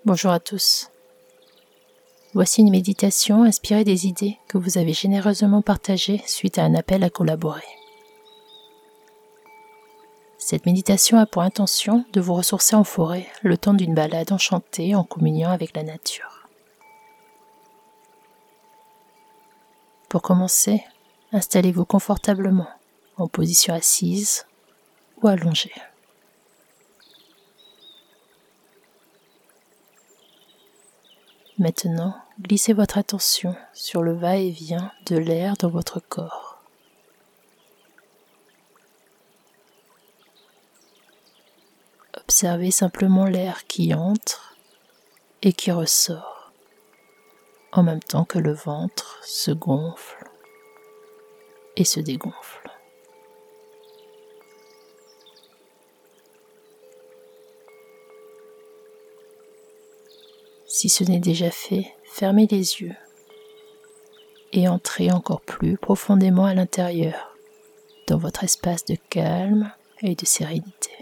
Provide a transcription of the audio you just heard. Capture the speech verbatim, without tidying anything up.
Bonjour à tous. Voici une méditation inspirée des idées que vous avez généreusement partagées suite à un appel à collaborer. Cette méditation a pour intention de vous ressourcer en forêt le temps d'une balade enchantée en communion avec la nature. Pour commencer, installez-vous confortablement en position assise ou allongée. Maintenant, glissez votre attention sur le va-et-vient de l'air dans votre corps. Observez simplement l'air qui entre et qui ressort, en même temps que le ventre se gonfle et se dégonfle. Si ce n'est déjà fait, fermez les yeux et entrez encore plus profondément à l'intérieur, dans votre espace de calme et de sérénité.